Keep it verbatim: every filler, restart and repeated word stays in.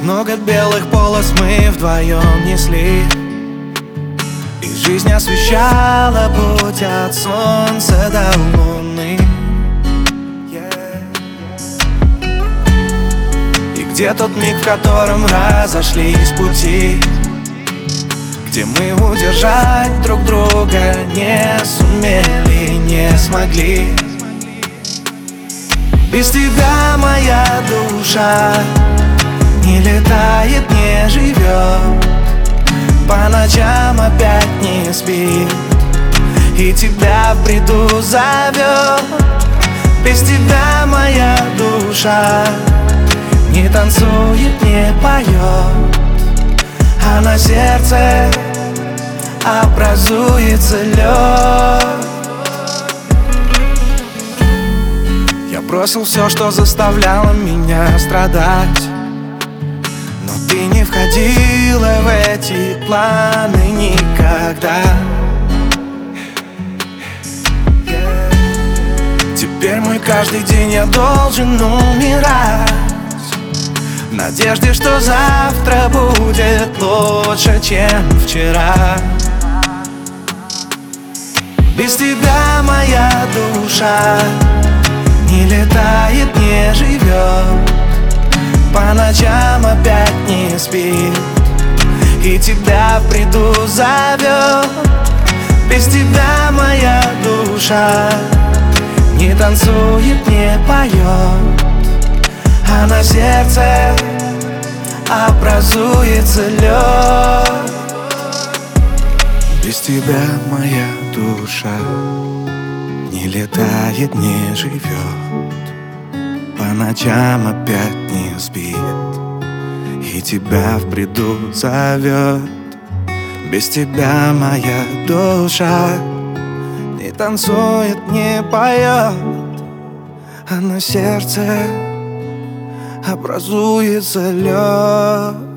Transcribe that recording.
Много белых полос мы вдвоем несли, и жизнь освещала путь от солнца до луны. И где тот миг, в котором разошлись пути, где мы удержать друг друга не сумели, не смогли. Без тебя моя душа не летает, не живет, по ночам опять не спит, и тебя в бреду зовет. Без тебя моя душа не танцует, не поет, а на сердце образуется лед. Я бросил все, что заставляло меня страдать, но ты не входила в эти планы никогда. Теперь мой каждый день я должен умирать в надежде, что завтра будет лучше, чем вчера. Без тебя моя душа не летает, не живет, по ночам опять не спит, и тебя в бреду зовет. Без тебя моя душа не танцует, не поет, а на сердце образуется лед. Без тебя моя душа не летает, не живет, по ночам опять не спит, и тебя в бреду зовет. Без тебя моя душа не танцует, не поет, а на сердце образуется лед.